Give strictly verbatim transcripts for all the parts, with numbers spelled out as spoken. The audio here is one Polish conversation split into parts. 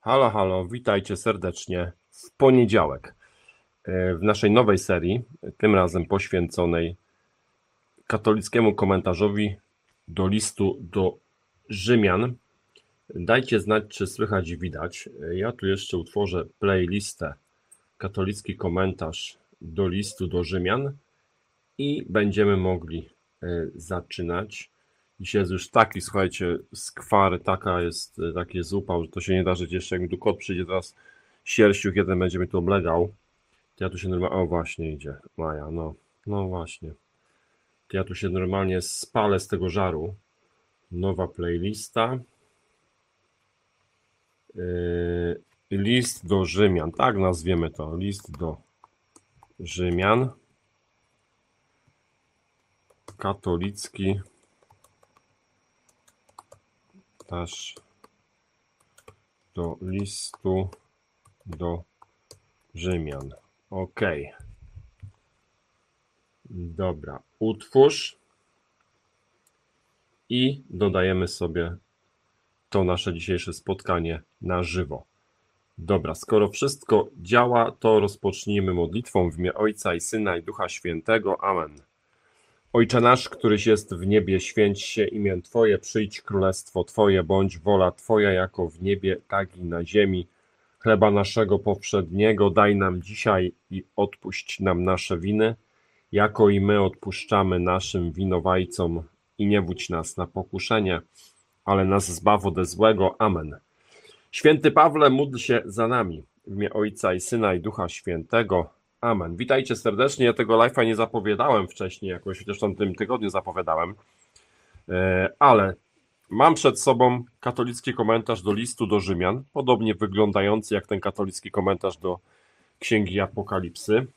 Halo, halo, witajcie serdecznie w poniedziałek w naszej nowej serii, tym razem poświęconej katolickiemu komentarzowi do listu do Rzymian. Dajcie znać, czy słychać i widać. Ja tu jeszcze utworzę playlistę katolicki komentarz do listu do Rzymian i będziemy mogli zaczynać. Dzisiaj jest już taki, słuchajcie, skwary, taka jest, taki jest upał, że to się nie da żyć jeszcze, jak mi tu kot przyjdzie teraz, sierściuch jeden będzie mi tu oblegał, to ja tu się normalnie, o właśnie idzie, Maja, no, no właśnie, to ja tu się normalnie spalę z tego żaru. Nowa playlista, yy, list do Rzymian, tak nazwiemy to, list do Rzymian, katolicki też do listu do Rzymian. Ok. Dobra. Utwórz i dodajemy sobie to nasze dzisiejsze spotkanie na żywo. Dobra, skoro wszystko działa, to rozpocznijmy modlitwą w imię Ojca i Syna i Ducha Świętego. Amen. Ojcze nasz, któryś jest w niebie, święć się imię Twoje, przyjdź królestwo Twoje, bądź wola Twoja jako w niebie, tak i na ziemi. Chleba naszego powszedniego daj nam dzisiaj i odpuść nam nasze winy, jako i my odpuszczamy naszym winowajcom i nie wódź nas na pokuszenie, ale nas zbaw ode złego. Amen. Święty Pawle, módl się za nami w imię Ojca i Syna i Ducha Świętego. Amen. Witajcie serdecznie. Ja tego live'a nie zapowiadałem wcześniej, jakoś chociaż w tym tygodniu zapowiadałem, ale mam przed sobą katolicki komentarz do listu do Rzymian, podobnie wyglądający jak ten katolicki komentarz do Księgi Apokalipsy.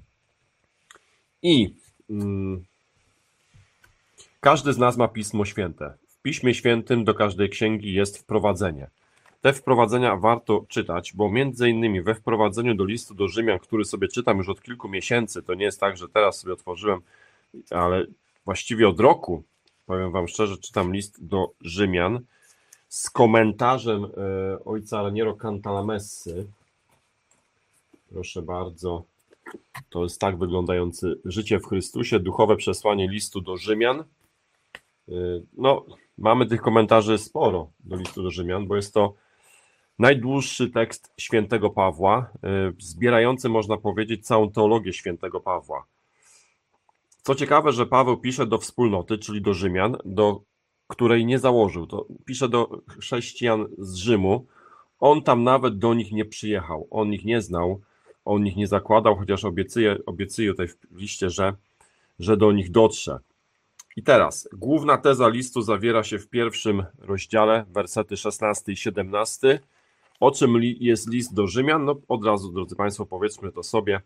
I hmm, każdy z nas ma Pismo Święte. W Piśmie Świętym do każdej księgi jest wprowadzenie. Te wprowadzenia warto czytać, bo między innymi we wprowadzeniu do listu do Rzymian, który sobie czytam już od kilku miesięcy, to nie jest tak, że teraz sobie otworzyłem, ale właściwie od roku, powiem wam szczerze, czytam list do Rzymian z komentarzem e, ojca Raniero Cantalamessy. Proszę bardzo, to jest tak wyglądający Życie w Chrystusie, duchowe przesłanie listu do Rzymian. E, no, mamy tych komentarzy sporo do listu do Rzymian, bo jest to najdłuższy tekst świętego Pawła, zbierający, można powiedzieć, całą teologię świętego Pawła. Co ciekawe, że Paweł pisze do wspólnoty, czyli do Rzymian, do której nie założył. To pisze do chrześcijan z Rzymu. On tam nawet do nich nie przyjechał. On ich nie znał, on ich nie zakładał, chociaż obiecuje, obiecuje tutaj w liście, że, że do nich dotrze. I teraz, główna teza listu zawiera się w pierwszym rozdziale, wersety szesnasty i siedemnasty. O czym jest list do Rzymian? No od razu, drodzy Państwo, powiedzmy to sobie.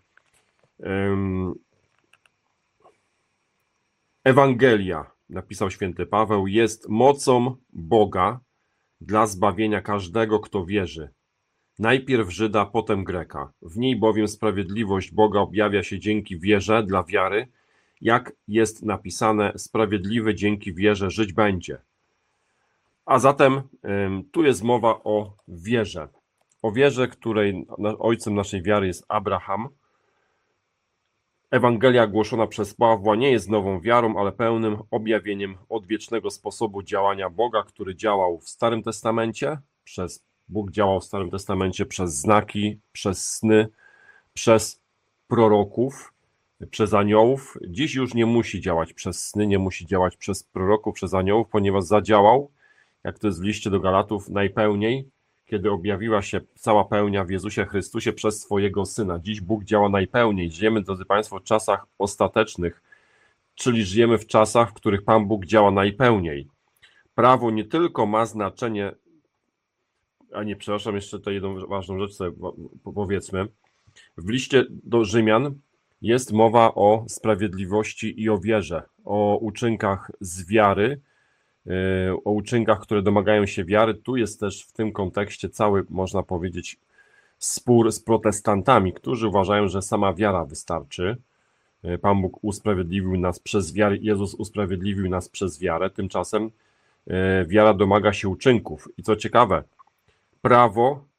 Ewangelia, napisał święty Paweł, jest mocą Boga dla zbawienia każdego, kto wierzy. Najpierw Żyda, potem Greka. W niej bowiem sprawiedliwość Boga objawia się dzięki wierze dla wiary, jak jest napisane, sprawiedliwy dzięki wierze żyć będzie. A zatem tu jest mowa o wierze. O wierze, której ojcem naszej wiary jest Abraham. Ewangelia głoszona przez Pawła nie jest nową wiarą, ale pełnym objawieniem odwiecznego sposobu działania Boga, który działał w Starym Testamencie. Przez Bóg działał w Starym Testamencie przez znaki, przez sny, przez proroków, przez aniołów. Dziś już nie musi działać przez sny, nie musi działać przez proroków, przez aniołów, ponieważ zadziałał, jak to jest w liście do Galatów, najpełniej, kiedy objawiła się cała pełnia w Jezusie Chrystusie przez swojego Syna. Dziś Bóg działa najpełniej. Żyjemy, drodzy Państwo, w czasach ostatecznych, czyli żyjemy w czasach, w których Pan Bóg działa najpełniej. Prawo nie tylko ma znaczenie, a nie, przepraszam, jeszcze tutaj jedną ważną rzecz sobie powiedzmy. W liście do Rzymian jest mowa o sprawiedliwości i o wierze, o uczynkach z wiary, o uczynkach, które domagają się wiary. Tu jest też w tym kontekście cały, można powiedzieć, spór z protestantami, którzy uważają, że sama wiara wystarczy. Pan Bóg usprawiedliwił nas przez wiarę, Jezus usprawiedliwił nas przez wiarę, tymczasem wiara domaga się uczynków. I co ciekawe, prawo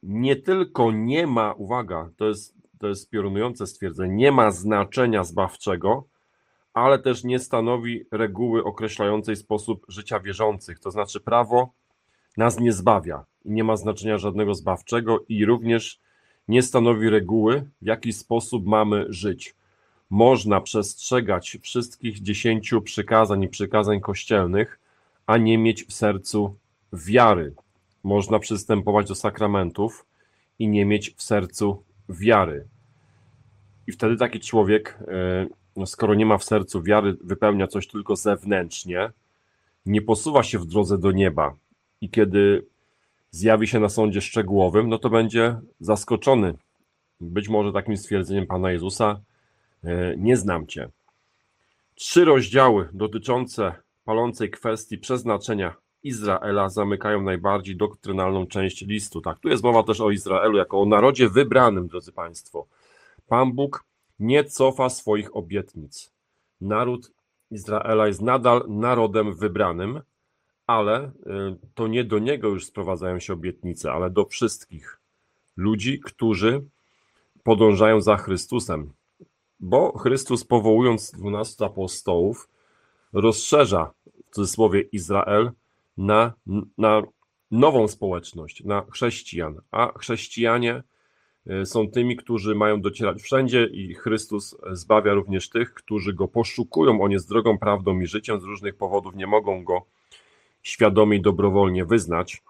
nie tylko nie ma, uwaga, to jest, to jest piorunujące stwierdzenie, nie ma znaczenia zbawczego, ale też nie stanowi reguły określającej sposób życia wierzących. To znaczy prawo nas nie zbawia i nie ma znaczenia żadnego zbawczego i również nie stanowi reguły, w jaki sposób mamy żyć. Można przestrzegać wszystkich dziesięciu przykazań i przykazań kościelnych, a nie mieć w sercu wiary. Można przystępować do sakramentów i nie mieć w sercu wiary. I wtedy taki człowiek, skoro nie ma w sercu wiary, wypełnia coś tylko zewnętrznie, nie posuwa się w drodze do nieba. I kiedy zjawi się na sądzie szczegółowym, no to będzie zaskoczony. Być może takim stwierdzeniem Pana Jezusa: nie znam Cię. Trzy rozdziały dotyczące palącej kwestii przeznaczenia Izraela zamykają najbardziej doktrynalną część listu. Tak, tu jest mowa też o Izraelu jako o narodzie wybranym, drodzy Państwo. Pan Bóg nie cofa swoich obietnic. Naród Izraela jest nadal narodem wybranym, ale to nie do niego już sprowadzają się obietnice, ale do wszystkich ludzi, którzy podążają za Chrystusem. Bo Chrystus, powołując dwunastu apostołów, rozszerza w cudzysłowie Izrael na, na nową społeczność, na chrześcijan, a chrześcijanie są tymi, którzy mają docierać wszędzie i Chrystus zbawia również tych, którzy Go poszukują. On jest drogą, prawdą i życiem, z różnych powodów nie mogą Go świadomie i dobrowolnie wyznać.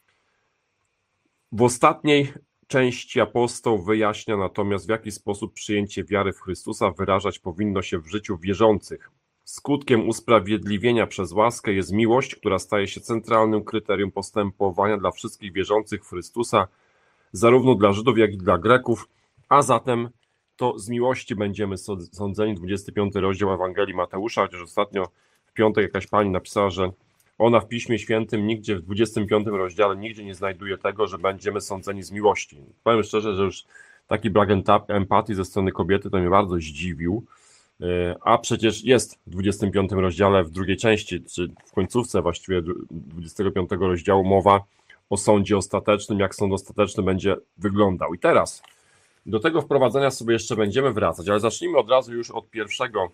W ostatniej części apostoł wyjaśnia natomiast, w jaki sposób przyjęcie wiary w Chrystusa wyrażać powinno się w życiu wierzących. Skutkiem usprawiedliwienia przez łaskę jest miłość, która staje się centralnym kryterium postępowania dla wszystkich wierzących w Chrystusa, zarówno dla Żydów, jak i dla Greków, a zatem to z miłości będziemy sądzeni. dwudziesty piąty rozdział Ewangelii Mateusza, chociaż ostatnio w piątek jakaś pani napisała, że ona w Piśmie Świętym nigdzie, w dwudziestym piątym rozdziale nigdzie nie znajduje tego, że będziemy sądzeni z miłości. Powiem szczerze, że już taki brak empatii ze strony kobiety to mnie bardzo zdziwił, a przecież jest w dwudziestym piątym rozdziale, w drugiej części, czy w końcówce właściwie dwudziestego piątego rozdziału mowa o sądzie ostatecznym, jak sąd ostateczny będzie wyglądał. I teraz do tego wprowadzenia sobie jeszcze będziemy wracać, ale zacznijmy od razu już od pierwszego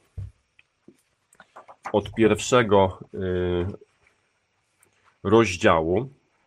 od pierwszego yy, rozdziału.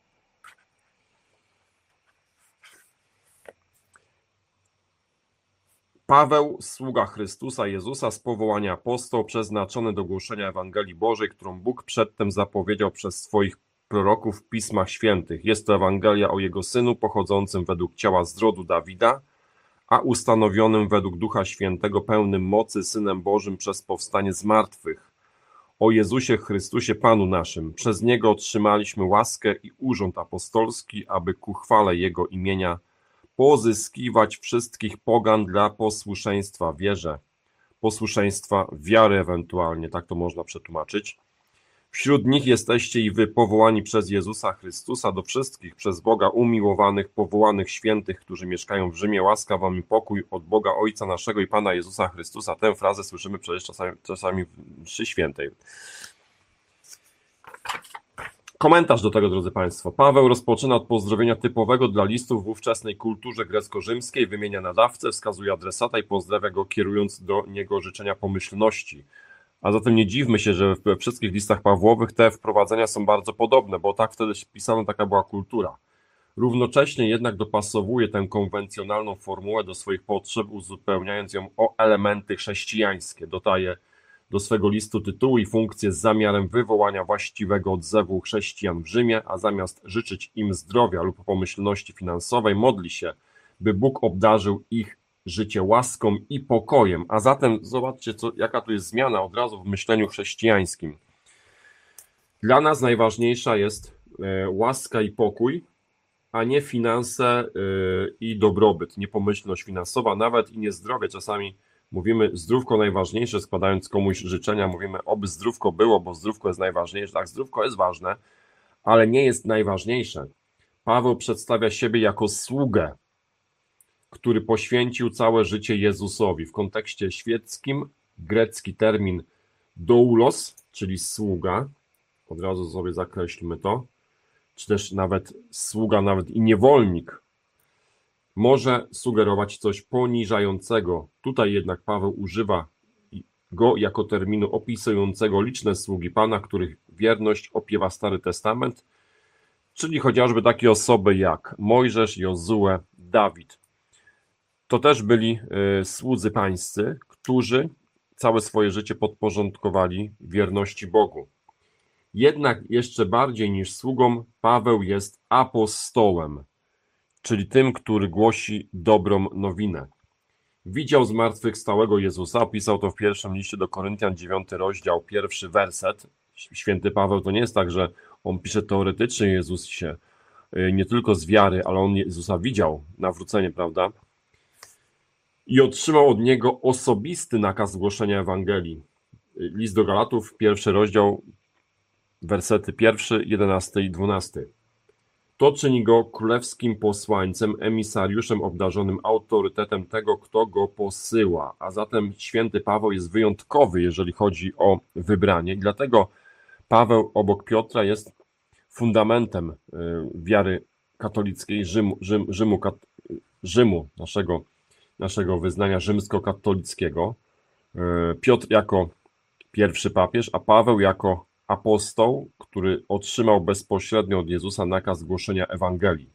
Paweł, sługa Chrystusa Jezusa, z powołania apostoł, przeznaczony do głoszenia Ewangelii Bożej, którą Bóg przedtem zapowiedział przez swoich proroków w Pismach Świętych. Jest to Ewangelia o Jego Synu, pochodzącym według ciała z rodu Dawida, a ustanowionym według Ducha Świętego, pełnym mocy, Synem Bożym przez powstanie z martwych. O Jezusie Chrystusie, Panu naszym. Przez Niego otrzymaliśmy łaskę i urząd apostolski, aby ku chwale Jego imienia pozyskiwać wszystkich pogan dla posłuszeństwa wierze, posłuszeństwa wiary ewentualnie, tak to można przetłumaczyć. Wśród nich jesteście i wy, powołani przez Jezusa Chrystusa, do wszystkich przez Boga umiłowanych, powołanych świętych, którzy mieszkają w Rzymie. Łaska wam i pokój od Boga Ojca naszego i Pana Jezusa Chrystusa. Tę frazę słyszymy przecież czasami, czasami w mszy świętej. Komentarz do tego, drodzy Państwo. Paweł rozpoczyna od pozdrowienia typowego dla listów w ówczesnej kulturze grecko-rzymskiej, wymienia nadawcę, wskazuje adresata i pozdrawia go, kierując do niego życzenia pomyślności. A zatem nie dziwmy się, że we wszystkich listach Pawłowych te wprowadzenia są bardzo podobne, bo tak wtedy pisano, taka była kultura. Równocześnie jednak dopasowuje tę konwencjonalną formułę do swoich potrzeb, uzupełniając ją o elementy chrześcijańskie. Dodaje do swego listu tytuły i funkcje z zamiarem wywołania właściwego odzewu chrześcijan w Rzymie, a zamiast życzyć im zdrowia lub pomyślności finansowej, modli się, by Bóg obdarzył ich życie łaską i pokojem. A zatem zobaczcie, co, jaka tu jest zmiana od razu w myśleniu chrześcijańskim. Dla nas najważniejsza jest e, łaska i pokój, a nie finanse e, i dobrobyt, nie pomyślność finansowa, nawet i nie zdrowie. Czasami mówimy zdrówko najważniejsze, składając komuś życzenia, mówimy oby zdrówko było, bo zdrówko jest najważniejsze. Tak, zdrówko jest ważne, ale nie jest najważniejsze. Paweł przedstawia siebie jako sługę, który poświęcił całe życie Jezusowi. W kontekście świeckim grecki termin doulos, czyli sługa, od razu sobie zakreślmy to, czy też nawet sługa, nawet i niewolnik, może sugerować coś poniżającego. Tutaj jednak Paweł używa go jako terminu opisującego liczne sługi Pana, których wierność opiewa Stary Testament, czyli chociażby takie osoby jak Mojżesz, Jozue, Dawid. To też byli y, słudzy pańscy, którzy całe swoje życie podporządkowali wierności Bogu. Jednak jeszcze bardziej niż sługą, Paweł jest apostołem, czyli tym, który głosi dobrą nowinę. Widział zmartwychwstałego Jezusa, opisał to w pierwszym liście do Koryntian, dziewiąty rozdział, pierwszy werset. Święty Paweł to nie jest tak, że on pisze teoretycznie Jezusie, nie tylko z wiary, ale on Jezusa widział, nawrócenie, prawda? I otrzymał od niego osobisty nakaz głoszenia Ewangelii. List do Galatów, pierwszy rozdział, wersety pierwszy, jedenasty i dwunasty. To czyni go królewskim posłańcem, emisariuszem obdarzonym autorytetem tego, kto go posyła. A zatem święty Paweł jest wyjątkowy, jeżeli chodzi o wybranie. I dlatego Paweł obok Piotra jest fundamentem wiary katolickiej, Rzymu, Rzym, Rzymu, Rzymu naszego, naszego wyznania rzymskokatolickiego. Piotr jako pierwszy papież, a Paweł jako apostoł, który otrzymał bezpośrednio od Jezusa nakaz głoszenia Ewangelii.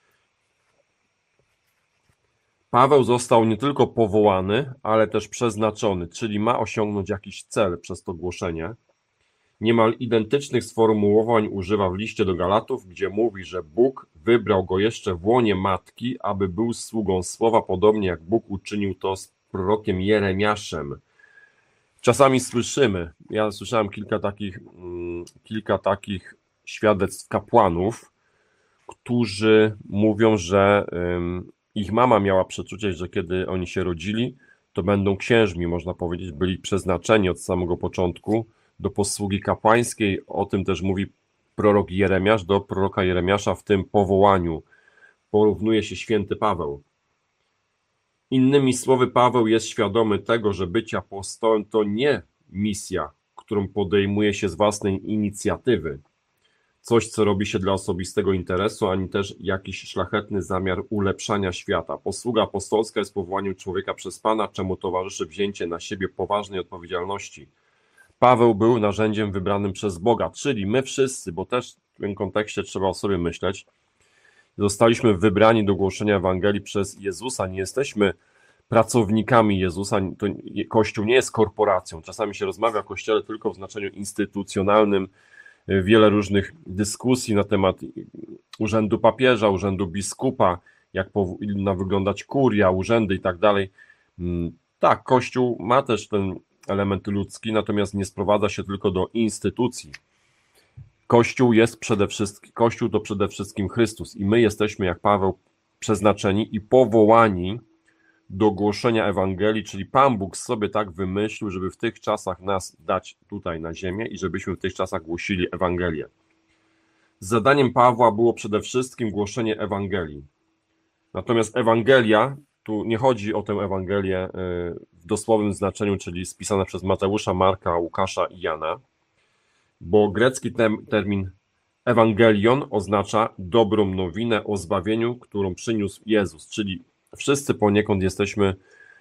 Paweł został nie tylko powołany, ale też przeznaczony, czyli ma osiągnąć jakiś cel przez to głoszenie. Niemal identycznych sformułowań używa w liście do Galatów, gdzie mówi, że Bóg wybrał go jeszcze w łonie matki, aby był sługą słowa, podobnie jak Bóg uczynił to z prorokiem Jeremiaszem. Czasami słyszymy, ja słyszałem kilka takich, kilka takich świadectw kapłanów, którzy mówią, że ich mama miała przeczucie, że kiedy oni się rodzili, to będą księżmi, można powiedzieć, byli przeznaczeni od samego początku do posługi kapłańskiej. O tym też mówi prorok Jeremiasz, do proroka Jeremiasza w tym powołaniu porównuje się święty Paweł. Innymi słowy, Paweł jest świadomy tego, że bycie apostołem to nie misja, którą podejmuje się z własnej inicjatywy, coś, co robi się dla osobistego interesu, ani też jakiś szlachetny zamiar ulepszania świata. Posługa apostolska jest powołaniem człowieka przez Pana, czemu towarzyszy wzięcie na siebie poważnej odpowiedzialności. Paweł był narzędziem wybranym przez Boga, czyli my wszyscy, bo też w tym kontekście trzeba o sobie myśleć, zostaliśmy wybrani do głoszenia Ewangelii przez Jezusa, nie jesteśmy pracownikami Jezusa, to Kościół nie jest korporacją. Czasami się rozmawia o Kościele tylko w znaczeniu instytucjonalnym, wiele różnych dyskusji na temat urzędu papieża, urzędu biskupa, jak powinna wyglądać kuria, urzędy i tak dalej. Tak, Kościół ma też ten element ludzki, natomiast nie sprowadza się tylko do instytucji. Kościół jest przede wszystkim, Kościół to przede wszystkim Chrystus i my jesteśmy, jak Paweł, przeznaczeni i powołani do głoszenia Ewangelii, czyli Pan Bóg sobie tak wymyślił, żeby w tych czasach nas dać tutaj na ziemię i żebyśmy w tych czasach głosili Ewangelię. Zadaniem Pawła było przede wszystkim głoszenie Ewangelii. Natomiast Ewangelia, tu nie chodzi o tę Ewangelię w dosłownym znaczeniu, czyli spisane przez Mateusza, Marka, Łukasza i Jana, bo grecki termin Ewangelion oznacza dobrą nowinę o zbawieniu, którą przyniósł Jezus, czyli wszyscy poniekąd jesteśmy,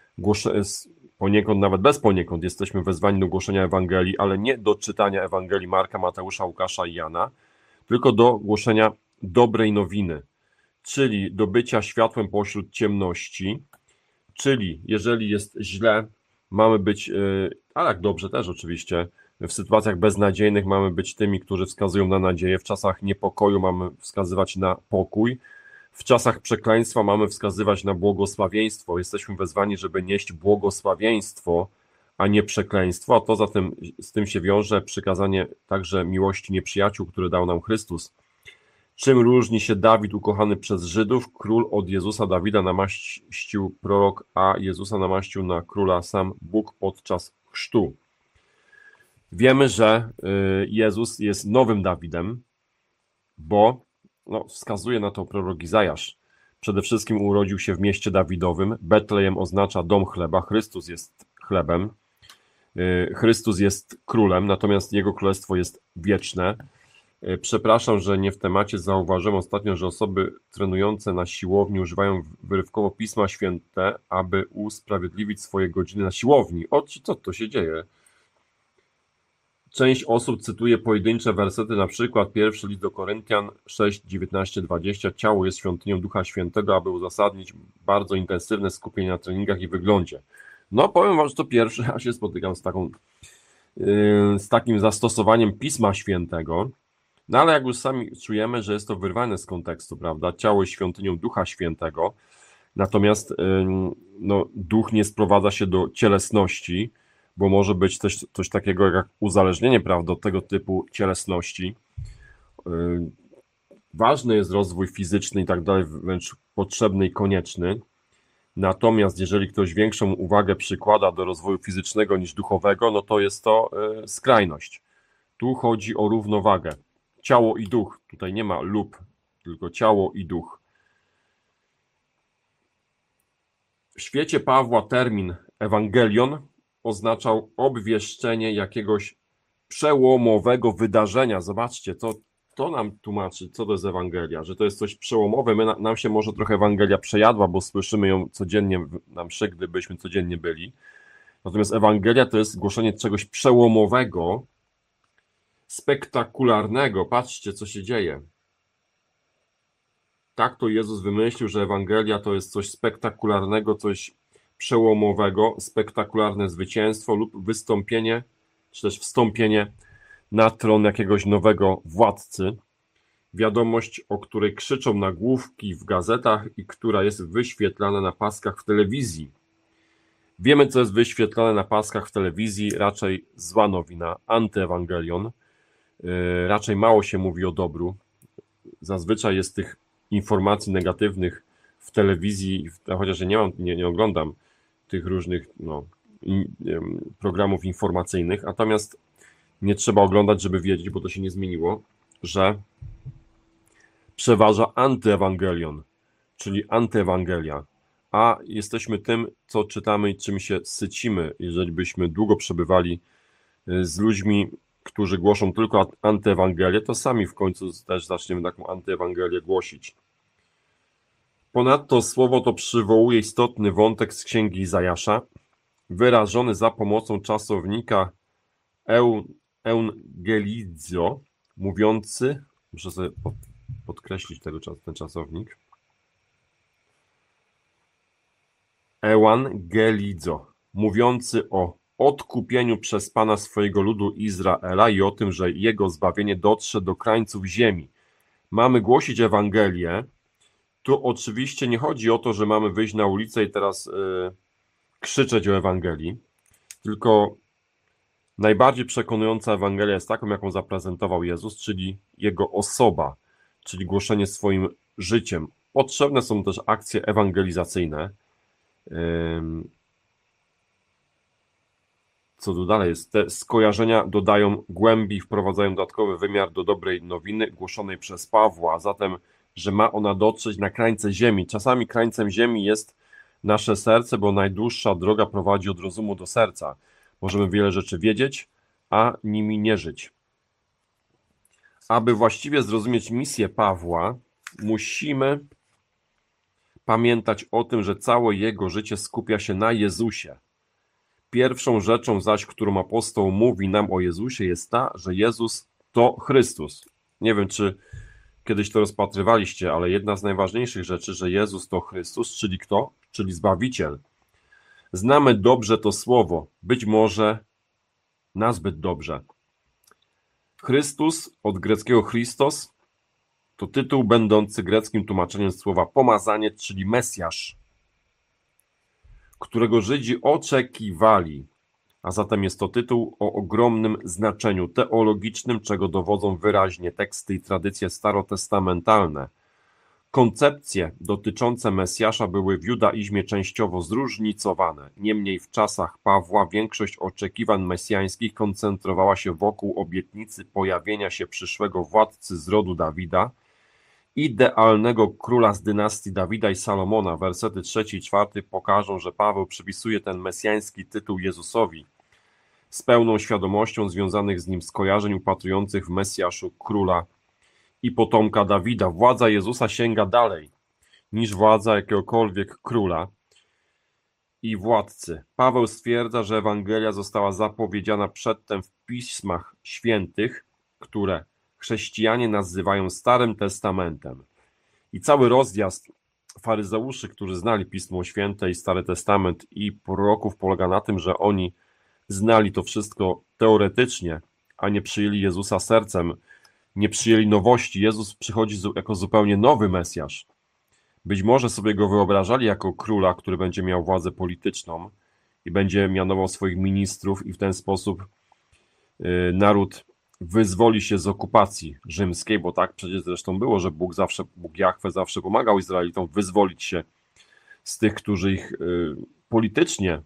poniekąd nawet bez poniekąd jesteśmy wezwani do głoszenia Ewangelii, ale nie do czytania Ewangelii Marka, Mateusza, Łukasza i Jana, tylko do głoszenia dobrej nowiny, czyli do bycia światłem pośród ciemności, czyli jeżeli jest źle, mamy być, a jak dobrze też oczywiście, w sytuacjach beznadziejnych mamy być tymi, którzy wskazują na nadzieję, w czasach niepokoju mamy wskazywać na pokój, w czasach przekleństwa mamy wskazywać na błogosławieństwo. Jesteśmy wezwani, żeby nieść błogosławieństwo, a nie przekleństwo, a to zatem z tym się wiąże przykazanie także miłości nieprzyjaciół, które dał nam Chrystus. Czym różni się Dawid ukochany przez Żydów? Król od Jezusa Dawida namaścił prorok, a Jezusa namaścił na króla sam Bóg podczas chrztu. Wiemy, że Jezus jest nowym Dawidem, bo no, wskazuje na to prorok Izajasz. Przede wszystkim urodził się w mieście Dawidowym. Betlejem oznacza dom chleba. Chrystus jest chlebem. Chrystus jest królem, natomiast Jego królestwo jest wieczne. Przepraszam, że nie w temacie. Zauważyłem ostatnio, że osoby trenujące na siłowni używają wyrywkowo Pisma Święte, aby usprawiedliwić swoje godziny na siłowni. O, co to się dzieje? Część osób cytuje pojedyncze wersety, na przykład pierwszy list do Koryntian sześć, dziewiętnaście, dwadzieścia. Ciało jest świątynią Ducha Świętego, aby uzasadnić bardzo intensywne skupienie na treningach i wyglądzie. No, powiem wam, że to pierwszy raz się spotykam z taką, yy, z takim zastosowaniem Pisma Świętego. No ale jak już sami czujemy, że jest to wyrwane z kontekstu, prawda? Ciało jest świątynią Ducha Świętego, natomiast no, duch nie sprowadza się do cielesności, bo może być też coś takiego jak uzależnienie, prawda, od tego typu cielesności. Ważny jest rozwój fizyczny i tak dalej, wręcz potrzebny i konieczny. Natomiast jeżeli ktoś większą uwagę przykłada do rozwoju fizycznego niż duchowego, no to jest to skrajność. Tu chodzi o równowagę. Ciało i duch. Tutaj nie ma lub, tylko ciało i duch. W świecie Pawła termin Ewangelion oznaczał obwieszczenie jakiegoś przełomowego wydarzenia. Zobaczcie, to, to nam tłumaczy, co to jest Ewangelia, że to jest coś przełomowe. My, nam się może trochę Ewangelia przejadła, bo słyszymy ją codziennie na mszy, gdybyśmy codziennie byli. Natomiast Ewangelia to jest głoszenie czegoś przełomowego, spektakularnego. Patrzcie, co się dzieje. Tak to Jezus wymyślił, że Ewangelia to jest coś spektakularnego, coś przełomowego, spektakularne zwycięstwo lub wystąpienie, czy też wstąpienie na tron jakiegoś nowego władcy. Wiadomość, o której krzyczą nagłówki w gazetach i która jest wyświetlana na paskach w telewizji. Wiemy, co jest wyświetlane na paskach w telewizji, raczej zła nowina, antyewangelion. Raczej mało się mówi o dobru. Zazwyczaj jest tych informacji negatywnych w telewizji, chociaż ja nie mam, nie, nie oglądam tych różnych no, programów informacyjnych, natomiast nie trzeba oglądać, żeby wiedzieć, bo to się nie zmieniło, że przeważa antyewangelion, czyli antyewangelia, a jesteśmy tym, co czytamy i czym się sycimy. Jeżeli byśmy długo przebywali z ludźmi, którzy głoszą tylko antyewangelię, to sami w końcu też zaczniemy taką antyewangelię głosić. Ponadto słowo to przywołuje istotny wątek z księgi Izajasza, wyrażony za pomocą czasownika eungelizo, mówiący, muszę sobie podkreślić tego, ten czasownik, euangelizo, mówiący o odkupieniu przez Pana swojego ludu Izraela i o tym, że jego zbawienie dotrze do krańców ziemi. Mamy głosić Ewangelię. Tu oczywiście nie chodzi o to, że mamy wyjść na ulicę i teraz yy, krzyczeć o Ewangelii, tylko najbardziej przekonująca Ewangelia jest taką, jaką zaprezentował Jezus, czyli Jego osoba, czyli głoszenie swoim życiem. Potrzebne są też akcje ewangelizacyjne. Yy, Co tu dalej jest? Te skojarzenia dodają głębi, wprowadzają dodatkowy wymiar do dobrej nowiny głoszonej przez Pawła, a zatem, że ma ona dotrzeć na krańce ziemi. Czasami krańcem ziemi jest nasze serce, bo najdłuższa droga prowadzi od rozumu do serca. Możemy wiele rzeczy wiedzieć, a nimi nie żyć. Aby właściwie zrozumieć misję Pawła, musimy pamiętać o tym, że całe jego życie skupia się na Jezusie. Pierwszą rzeczą zaś, którą apostoł mówi nam o Jezusie, jest ta, że Jezus to Chrystus. Nie wiem, czy kiedyś to rozpatrywaliście, ale jedna z najważniejszych rzeczy, że Jezus to Chrystus, czyli kto? Czyli Zbawiciel. Znamy dobrze to słowo, być może nazbyt dobrze. Chrystus, od greckiego Christos, to tytuł będący greckim tłumaczeniem słowa pomazaniec, czyli Mesjasz, którego Żydzi oczekiwali, a zatem jest to tytuł o ogromnym znaczeniu teologicznym, czego dowodzą wyraźnie teksty i tradycje starotestamentalne. Koncepcje dotyczące Mesjasza były w judaizmie częściowo zróżnicowane, niemniej w czasach Pawła większość oczekiwań mesjańskich koncentrowała się wokół obietnicy pojawienia się przyszłego władcy z rodu Dawida, idealnego króla z dynastii Dawida i Salomona. Wersety trzeci i czwarty pokażą, że Paweł przypisuje ten mesjański tytuł Jezusowi. z pełną świadomością związanych z nim skojarzeń upatrujących w Mesjaszu króla i potomka Dawida. Władza Jezusa sięga dalej niż władza jakiegokolwiek króla i władcy. Paweł stwierdza, że Ewangelia została zapowiedziana przedtem w Pismach Świętych, które chrześcijanie nazywają Starym Testamentem. I cały rozjazd faryzeuszy, którzy znali Pismo Święte i Stary Testament i proroków, polega na tym, że oni znali to wszystko teoretycznie, a nie przyjęli Jezusa sercem, nie przyjęli nowości. Jezus przychodzi jako zupełnie nowy Mesjasz. Być może sobie go wyobrażali jako króla, który będzie miał władzę polityczną i będzie mianował swoich ministrów i w ten sposób naród wyzwoli się z okupacji rzymskiej, bo tak przecież zresztą było, że Bóg zawsze, Bóg Jahwe zawsze pomagał Izraelitom wyzwolić się z tych, którzy ich politycznie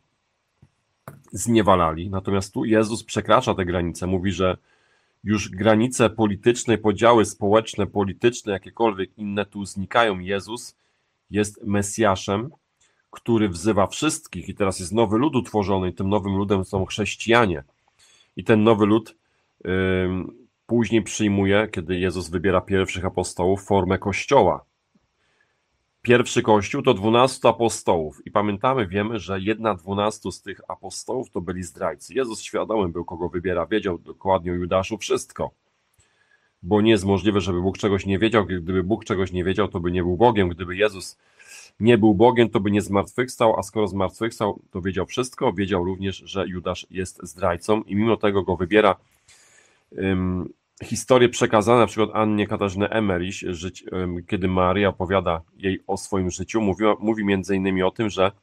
zniewalali. Natomiast tu Jezus przekracza te granice, mówi, że już granice polityczne, podziały społeczne, polityczne, jakiekolwiek inne tu znikają. Jezus jest Mesjaszem, który wzywa wszystkich i teraz jest nowy lud utworzony i tym nowym ludem są chrześcijanie. I ten nowy lud y, później przyjmuje, kiedy Jezus wybiera pierwszych apostołów, formę kościoła. Pierwszy kościół to dwunastu apostołów i pamiętamy, wiemy, że jedna dwunastu z tych apostołów to byli zdrajcy. Jezus świadomy był, kogo wybiera, wiedział dokładnie o Judaszu wszystko, bo nie jest możliwe, żeby Bóg czegoś nie wiedział. Gdyby Bóg czegoś nie wiedział, to by nie był Bogiem. Gdyby Jezus nie był Bogiem, to by nie zmartwychwstał, a skoro zmartwychwstał, to wiedział wszystko. Wiedział również, że Judasz jest zdrajcą i mimo tego go wybiera. Um, historie przekazane na przykład Annie Katarzyny Emmerich, żyć, um, kiedy Maria opowiada jej o swoim życiu, mówiła, mówi między innymi o tym, że,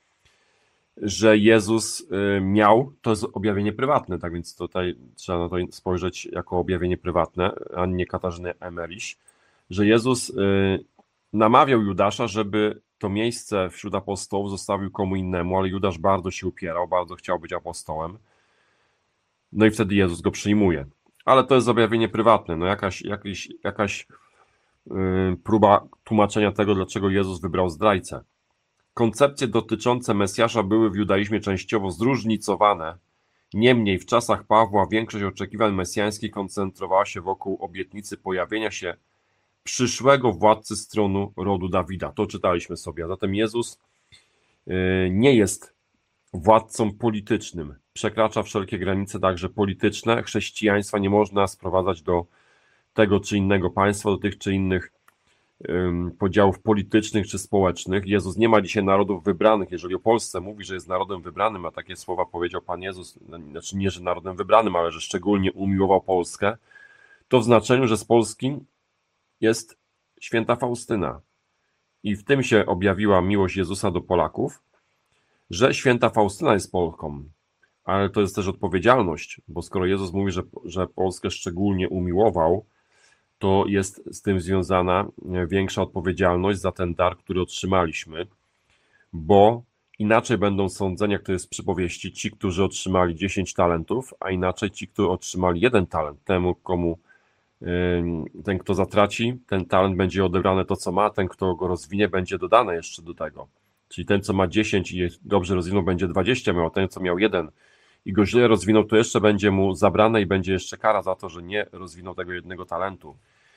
że Jezus um, miał, to jest objawienie prywatne, tak więc tutaj trzeba na to spojrzeć jako objawienie prywatne Annie Katarzyny Emmerich, że Jezus um, namawiał Judasza, żeby to miejsce wśród apostołów zostawił komu innemu, ale Judasz bardzo się upierał, bardzo chciał być apostołem. No i wtedy Jezus go przyjmuje. Ale to jest objawienie prywatne, no jakaś, jakaś, jakaś yy, próba tłumaczenia tego, dlaczego Jezus wybrał zdrajcę. Koncepcje dotyczące Mesjasza były w judaizmie częściowo zróżnicowane. Niemniej w czasach Pawła większość oczekiwań mesjańskich koncentrowała się wokół obietnicy pojawienia się przyszłego władcy z tronu rodu Dawida. To czytaliśmy sobie. A zatem Jezus nie jest władcą politycznym. Przekracza wszelkie granice także polityczne. Chrześcijaństwa nie można sprowadzać do tego czy innego państwa, do tych czy innych podziałów politycznych czy społecznych. Jezus nie ma dzisiaj narodów wybranych. Jeżeli o Polsce mówi, że jest narodem wybranym, a takie słowa powiedział Pan Jezus, znaczy nie, że narodem wybranym, ale że szczególnie umiłował Polskę, to w znaczeniu, że z Polski jest święta Faustyna. I w tym się objawiła miłość Jezusa do Polaków, że święta Faustyna jest Polką. Ale to jest też odpowiedzialność, bo skoro Jezus mówi, że, że Polskę szczególnie umiłował, to jest z tym związana większa odpowiedzialność za ten dar, który otrzymaliśmy, bo inaczej będą sądzeni, jak to jest w przypowieści, ci, którzy otrzymali dziesięć talentów, a inaczej ci, którzy otrzymali jeden talent. Temu, komu ten, kto zatraci, ten talent będzie odebrane to, co ma, ten, kto go rozwinie, będzie dodane jeszcze do tego. Czyli ten, co ma dziesięć i dobrze rozwinął, będzie dwadzieścia miał, a ten, co miał jeden i go źle rozwinął, to jeszcze będzie mu zabrane i będzie jeszcze kara za to, że nie rozwinął tego jednego talentu.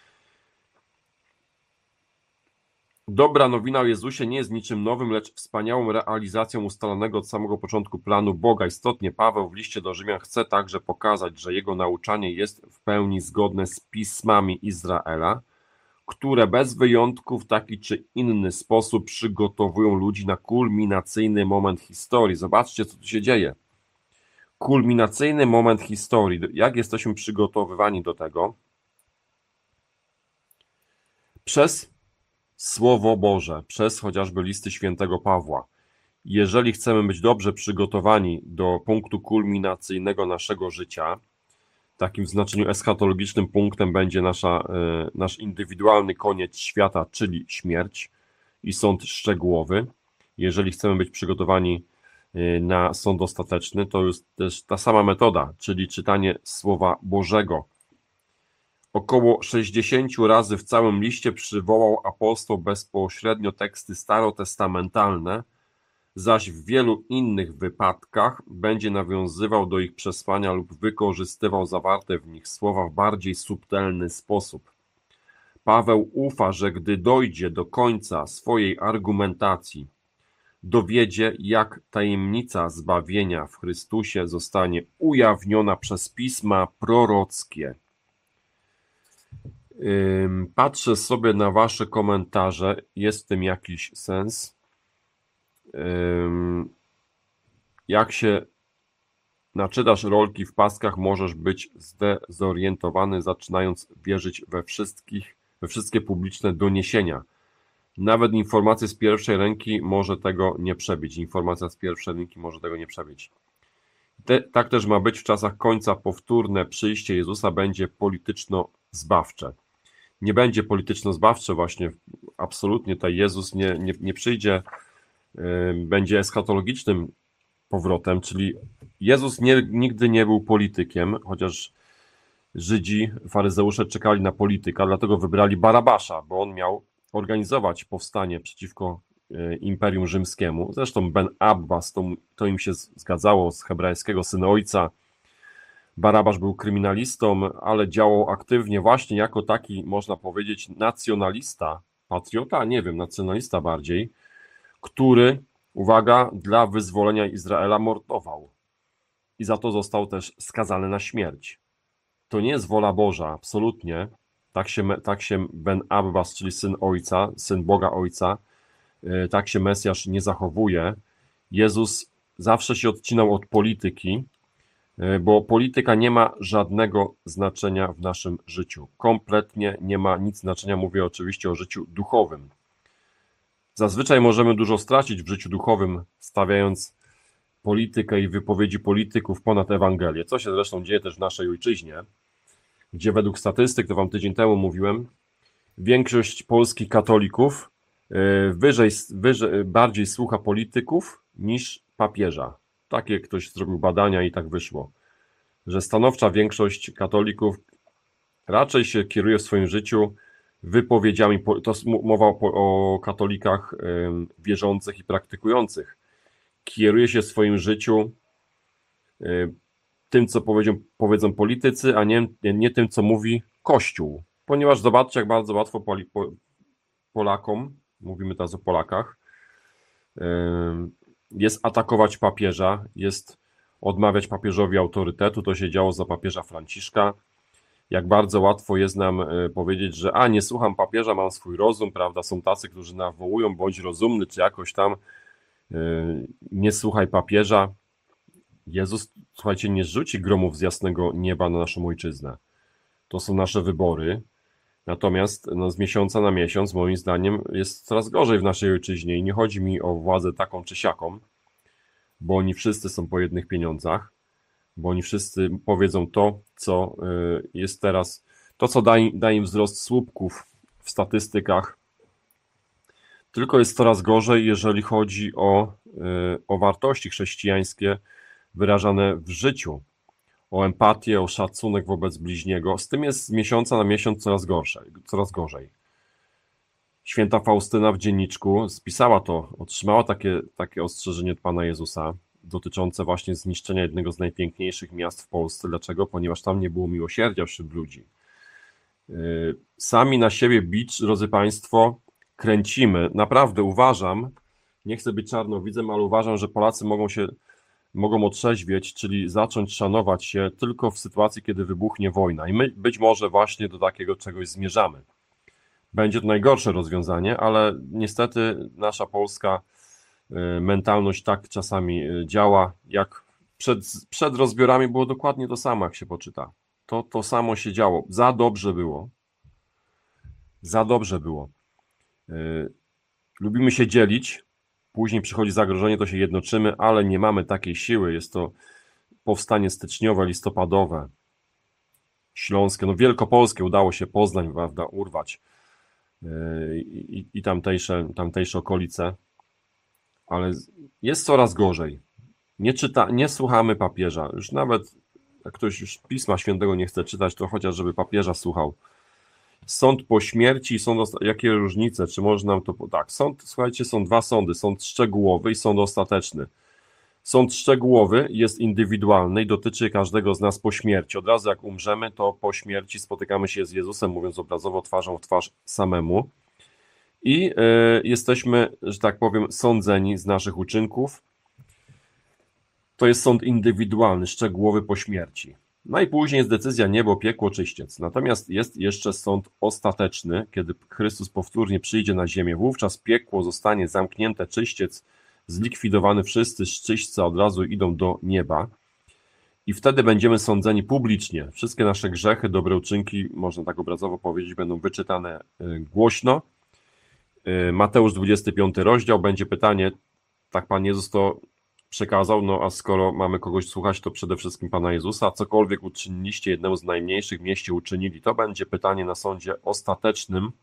Dobra nowina o Jezusie nie jest niczym nowym, lecz wspaniałą realizacją ustalonego od samego początku planu Boga. Istotnie Paweł w liście do Rzymian chce także pokazać, że jego nauczanie jest w pełni zgodne z pismami Izraela, które bez wyjątku w taki czy inny sposób przygotowują ludzi na kulminacyjny moment historii. Zobaczcie, co tu się dzieje. Kulminacyjny moment historii. Jak jesteśmy przygotowywani do tego? Przez Słowo Boże, przez chociażby listy świętego Pawła. Jeżeli chcemy być dobrze przygotowani do punktu kulminacyjnego naszego życia, takim w znaczeniu eschatologicznym punktem będzie nasza, nasz indywidualny koniec świata, czyli śmierć i sąd szczegółowy. Jeżeli chcemy być przygotowani na sąd ostateczny, to jest też ta sama metoda, czyli czytanie Słowa Bożego. Około sześćdziesięciu razy w całym liście przywołał apostoł bezpośrednio teksty starotestamentalne, zaś w wielu innych wypadkach będzie nawiązywał do ich przesłania lub wykorzystywał zawarte w nich słowa w bardziej subtelny sposób. Paweł ufa, że gdy dojdzie do końca swojej argumentacji, dowiedzie, jak tajemnica zbawienia w Chrystusie zostanie ujawniona przez pisma prorockie. Patrzę sobie na wasze komentarze, jest w tym jakiś sens. Jak się naczytasz rolki w paskach, możesz być zdezorientowany, zaczynając wierzyć we wszystkich, we wszystkie publiczne doniesienia. Nawet informacja z pierwszej ręki może tego nie przebić. Informacja z pierwszej ręki może tego nie przebić. Te, tak też ma być w czasach końca. Powtórne przyjście Jezusa będzie polityczno-zbawcze. Nie będzie polityczno-zbawcze właśnie, absolutnie tutaj Jezus nie, nie, nie przyjdzie, yy, będzie eschatologicznym powrotem, czyli Jezus nie, nigdy nie był politykiem, chociaż Żydzi, faryzeusze czekali na polityka, dlatego wybrali Barabasza, bo on miał organizować powstanie przeciwko Imperium Rzymskiemu. Zresztą Ben Abbas, to, to im się zgadzało, z hebrajskiego Syn Ojca. Barabasz był kryminalistą, ale działał aktywnie właśnie jako taki, można powiedzieć, nacjonalista, patriota, nie wiem, nacjonalista bardziej, który, uwaga, dla wyzwolenia Izraela mordował. I za to został też skazany na śmierć. To nie jest wola Boża, absolutnie. Tak się, tak się Ben Abbas, czyli Syn Ojca, Syn Boga Ojca, tak się Mesjasz nie zachowuje. Jezus zawsze się odcinał od polityki, bo polityka nie ma żadnego znaczenia w naszym życiu. Kompletnie nie ma nic znaczenia, mówię oczywiście o życiu duchowym. Zazwyczaj możemy dużo stracić w życiu duchowym, stawiając politykę i wypowiedzi polityków ponad Ewangelię, co się zresztą dzieje też w naszej ojczyźnie, gdzie według statystyk, to wam tydzień temu mówiłem, większość polskich katolików wyżej, wyżej, bardziej słucha polityków niż papieża. Takie ktoś zrobił badania i tak wyszło, że stanowcza większość katolików raczej się kieruje w swoim życiu wypowiedziami, to mowa o, o katolikach wierzących i praktykujących, kieruje się w swoim życiu tym, co powiedzą, powiedzą politycy, a nie, nie tym, co mówi Kościół. Ponieważ zobaczcie, jak bardzo łatwo Poli, Polakom, mówimy teraz o Polakach, jest atakować papieża, jest odmawiać papieżowi autorytetu. To się działo za papieża Franciszka. Jak bardzo łatwo jest nam powiedzieć, że a, nie słucham papieża, mam swój rozum, prawda? Są tacy, którzy nawołują, bądź rozumny, czy jakoś tam nie słuchaj papieża. Jezus, słuchajcie, nie zrzuci gromów z jasnego nieba na naszą ojczyznę. To są nasze wybory. Natomiast no, z miesiąca na miesiąc, moim zdaniem, jest coraz gorzej w naszej ojczyźnie i nie chodzi mi o władzę taką czy siaką, bo oni wszyscy są po jednych pieniądzach, bo oni wszyscy powiedzą to, co jest teraz, to, co da im, da im wzrost słupków w statystykach, tylko jest coraz gorzej, jeżeli chodzi o, o wartości chrześcijańskie wyrażane w życiu, o empatię, o szacunek wobec bliźniego. Z tym jest z miesiąca na miesiąc coraz gorsze, coraz gorzej. Święta Faustyna w dzienniczku spisała to, otrzymała takie, takie ostrzeżenie od Pana Jezusa dotyczące właśnie zniszczenia jednego z najpiękniejszych miast w Polsce. Dlaczego? Ponieważ tam nie było miłosierdzia wśród ludzi. Sami na siebie bicz, drodzy Państwo, kręcimy. Naprawdę uważam, nie chcę być czarnowidzem, ale uważam, że Polacy mogą się mogą otrzeźwieć, czyli zacząć szanować się tylko w sytuacji, kiedy wybuchnie wojna. I my być może właśnie do takiego czegoś zmierzamy. Będzie to najgorsze rozwiązanie, ale niestety nasza polska mentalność tak czasami działa, jak przed, przed rozbiorami było dokładnie to samo, jak się poczyta. To, to samo się działo. Za dobrze było. Za dobrze było. Lubimy się dzielić. Później przychodzi zagrożenie, to się jednoczymy, ale nie mamy takiej siły. Jest to powstanie styczniowe, listopadowe, śląskie, no wielkopolskie, udało się Poznań, prawda, urwać i, i tamtejsze, tamtejsze okolice, ale jest coraz gorzej. Nie, czyta, nie słuchamy papieża. Już nawet jak ktoś już Pisma Świętego nie chce czytać, to chociaż żeby papieża słuchał. Sąd po śmierci i sąd osta- jakie różnice? Czy można nam to... Tak, sąd, słuchajcie, są dwa sądy, sąd szczegółowy i sąd ostateczny. Sąd szczegółowy jest indywidualny i dotyczy każdego z nas po śmierci. Od razu jak umrzemy, to po śmierci spotykamy się z Jezusem, mówiąc obrazowo, twarzą w twarz samemu. I y, jesteśmy, że tak powiem, sądzeni z naszych uczynków. To jest sąd indywidualny, szczegółowy po śmierci. No i później jest decyzja niebo, piekło, czyściec. Natomiast jest jeszcze sąd ostateczny, kiedy Chrystus powtórnie przyjdzie na ziemię. Wówczas piekło zostanie zamknięte, czyściec zlikwidowany, wszyscy z czyśćca od razu idą do nieba. I wtedy będziemy sądzeni publicznie. Wszystkie nasze grzechy, dobre uczynki, można tak obrazowo powiedzieć, będą wyczytane głośno. Mateusz dwudziesty piąty rozdział, będzie pytanie, tak Pan Jezus to przekazał, no a skoro mamy kogoś słuchać, to przede wszystkim Pana Jezusa, cokolwiek uczyniliście jednemu z najmniejszych, mieście uczynili, to będzie pytanie na sądzie ostatecznym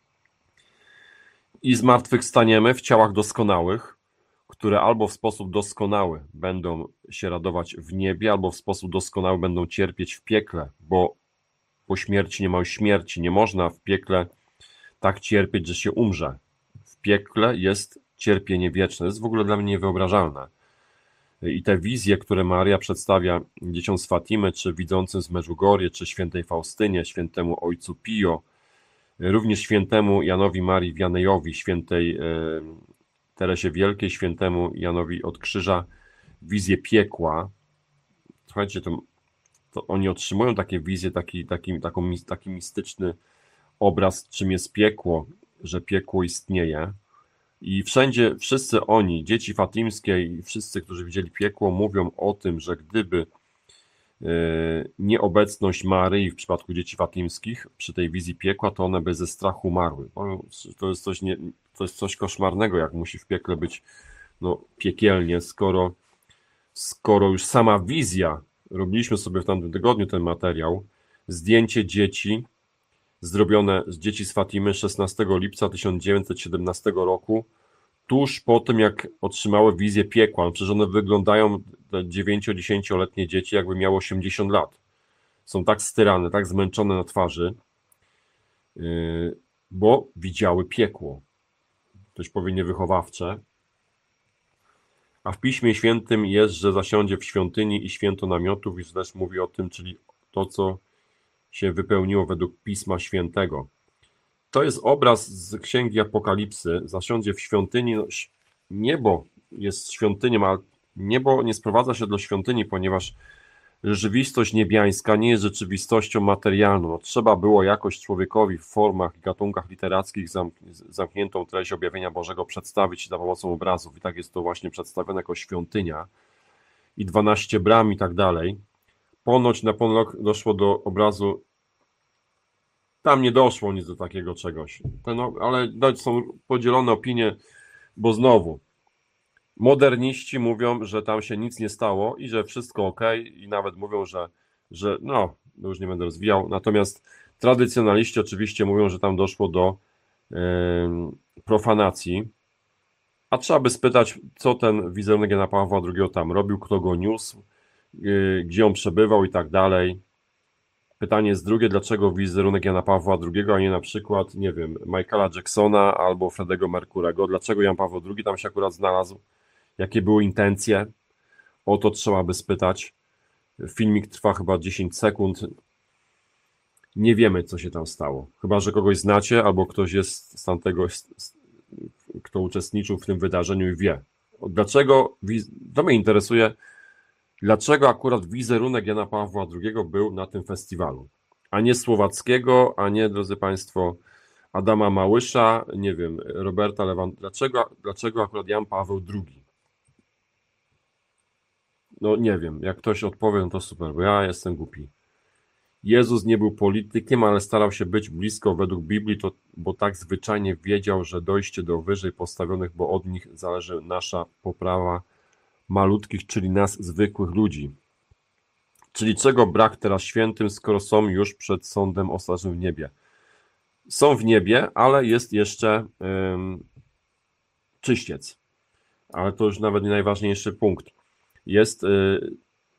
i zmartwychwstaniemy w ciałach doskonałych, które albo w sposób doskonały będą się radować w niebie, albo w sposób doskonały będą cierpieć w piekle, bo po śmierci nie ma śmierci, nie można w piekle tak cierpieć, że się umrze. W piekle jest cierpienie wieczne, to jest w ogóle dla mnie niewyobrażalne. I te wizje, które Maria przedstawia dzieciom z Fatimy, czy widzącym z Medjugorje, czy świętej Faustynie, świętemu ojcu Pio, również świętemu Janowi Marii Wianejowi, świętej Teresie Wielkiej, świętemu Janowi od Krzyża, wizje piekła. Słuchajcie, to, to oni otrzymują takie wizje, taki, taki, taką, taki mistyczny obraz, czym jest piekło, że piekło istnieje. I wszędzie, wszyscy oni, dzieci fatimskie i wszyscy, którzy widzieli piekło, mówią o tym, że gdyby nieobecność Maryi w przypadku dzieci fatimskich przy tej wizji piekła, to one by ze strachu umarły. To jest coś, nie, to jest coś koszmarnego, jak musi w piekle być no, piekielnie, skoro, skoro już sama wizja, robiliśmy sobie w tamtym tygodniu ten materiał, zdjęcie dzieci, zrobione z dzieci z Fatimy szesnastego lipca tysiąc dziewięćset siedemnastego roku, tuż po tym, jak otrzymały wizję piekła. Przecież one wyglądają, te dziewięcio-dziesięcioletnie dzieci, jakby miały osiemdziesiąt lat. Są tak styrane, tak zmęczone na twarzy, bo widziały piekło. Ktoś powie niewychowawcze. A w Piśmie Świętym jest, że zasiądzie w świątyni i święto namiotów, i też mówi o tym, czyli to, co się wypełniło według Pisma Świętego. To jest obraz z Księgi Apokalipsy. Zasiądzie w świątyni. No, niebo jest świątynią, ale niebo nie sprowadza się do świątyni, ponieważ rzeczywistość niebiańska nie jest rzeczywistością materialną. No, trzeba było jakoś człowiekowi w formach i gatunkach literackich zamkniętą treść objawienia Bożego przedstawić za pomocą obrazów. I tak jest to właśnie przedstawione jako świątynia i dwanaście bram i tak dalej. Ponoć na ponok doszło do obrazu. Tam nie doszło nic do takiego czegoś. No, ale są podzielone opinie, bo znowu moderniści mówią, że tam się nic nie stało i że wszystko ok, i nawet mówią, że, że no, już nie będę rozwijał. Natomiast tradycjonaliści oczywiście mówią, że tam doszło do yy, profanacji. A trzeba by spytać, co ten wizerunek Jana Pawła drugiego tam robił, kto go niósł, yy, gdzie on przebywał i tak dalej. Pytanie jest drugie, dlaczego wizerunek Jana Pawła drugiego, a nie na przykład, nie wiem, Michaela Jacksona albo Freddego Mercurego. Dlaczego Jan Paweł drugi tam się akurat znalazł? Jakie były intencje? O to trzeba by spytać. Filmik trwa chyba dziesięć sekund. Nie wiemy, co się tam stało. Chyba że kogoś znacie, albo ktoś jest z tamtego, kto uczestniczył w tym wydarzeniu i wie. Dlaczego, to mnie interesuje, dlaczego akurat wizerunek Jana Pawła drugiego był na tym festiwalu, a nie Słowackiego, a nie, drodzy Państwo, Adama Małysza, nie wiem, Roberta Lewandowskiego. Dlaczego, dlaczego akurat Jan Paweł drugi? No nie wiem, jak ktoś odpowie, no to super, bo ja jestem głupi. Jezus nie był politykiem, ale starał się być blisko według Biblii, to, bo tak zwyczajnie wiedział, że dojście do wyżej postawionych, bo od nich zależy nasza poprawa malutkich, czyli nas, zwykłych ludzi. Czyli czego brak teraz świętym, skoro są już przed sądem ostatecznym w niebie? Są w niebie, ale jest jeszcze ym, czyściec. Ale to już nawet nie najważniejszy punkt. Jest y,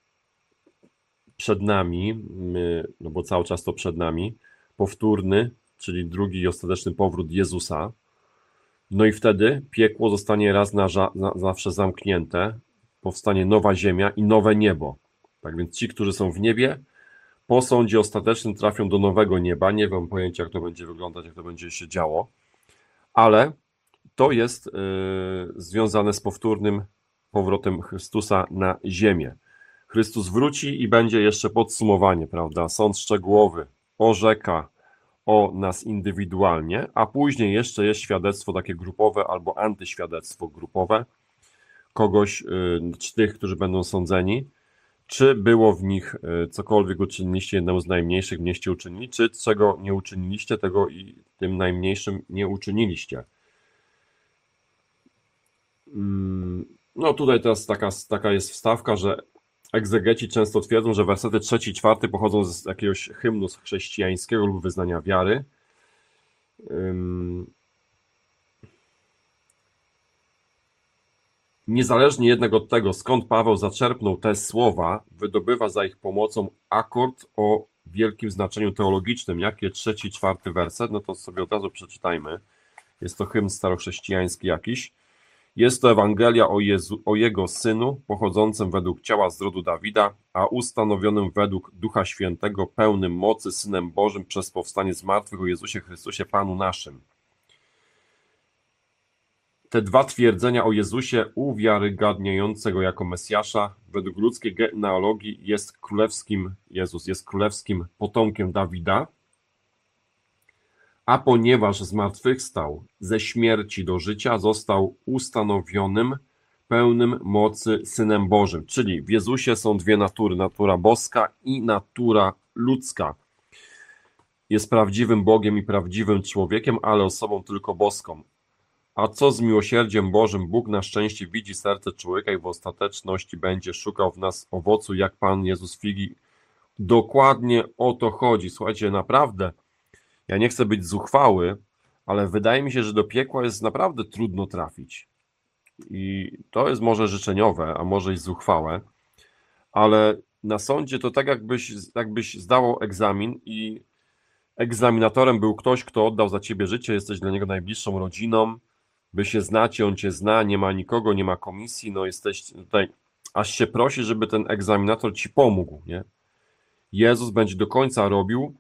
przed nami, y, no bo cały czas to przed nami, powtórny, czyli drugi i ostateczny powrót Jezusa. No i wtedy piekło zostanie raz na, na zawsze zamknięte, powstanie nowa ziemia i nowe niebo. Tak więc ci, którzy są w niebie, po sądzie ostatecznym trafią do nowego nieba. Nie mam pojęcia, jak to będzie wyglądać, jak to będzie się działo, ale to jest y, związane z powtórnym powrotem Chrystusa na ziemię. Chrystus wróci i będzie jeszcze podsumowanie, prawda? Sąd szczegółowy orzeka o nas indywidualnie, a później jeszcze jest świadectwo takie grupowe albo antyświadectwo grupowe kogoś, czy tych, którzy będą sądzeni, czy było w nich cokolwiek uczyniliście jednemu z najmniejszych, mnieście uczynili, czy czego nie uczyniliście, tego i tym najmniejszym nie uczyniliście. No tutaj teraz taka, taka jest wstawka, że egzegeci często twierdzą, że wersety trzeci i czwarty pochodzą z jakiegoś hymnu chrześcijańskiego lub wyznania wiary. Niezależnie jednak od tego, skąd Paweł zaczerpnął te słowa, wydobywa za ich pomocą akord o wielkim znaczeniu teologicznym. Jakie trzeci i czwarty werset? No to sobie od razu przeczytajmy. Jest to hymn starochrześcijański jakiś. Jest to Ewangelia o, Jezu, o Jego Synu, pochodzącym według ciała z rodu Dawida, a ustanowionym według Ducha Świętego, pełnym mocy, Synem Bożym przez powstanie z martwych o Jezusie Chrystusie, Panu naszym. Te dwa twierdzenia o Jezusie uwiarygadniającego jako Mesjasza, według ludzkiej genealogii jest królewskim, Jezus jest królewskim potomkiem Dawida, a ponieważ zmartwychwstał ze śmierci do życia, został ustanowionym, pełnym mocy Synem Bożym. Czyli w Jezusie są dwie natury, natura boska i natura ludzka. Jest prawdziwym Bogiem i prawdziwym człowiekiem, ale osobą tylko boską. A co z miłosierdziem Bożym? Bóg na szczęście widzi serce człowieka i w ostateczności będzie szukał w nas owocu, jak Pan Jezus figi. Dokładnie o to chodzi. Słuchajcie, naprawdę, ja nie chcę być zuchwały, ale wydaje mi się, że do piekła jest naprawdę trudno trafić. I to jest może życzeniowe, a może i zuchwałe, ale na sądzie to tak jakbyś, jakbyś zdawał egzamin i egzaminatorem był ktoś, kto oddał za ciebie życie, jesteś dla niego najbliższą rodziną, wy się znacie, on cię zna, nie ma nikogo, nie ma komisji, no jesteś tutaj, aż się prosi, żeby ten egzaminator ci pomógł, nie? Jezus będzie do końca robił,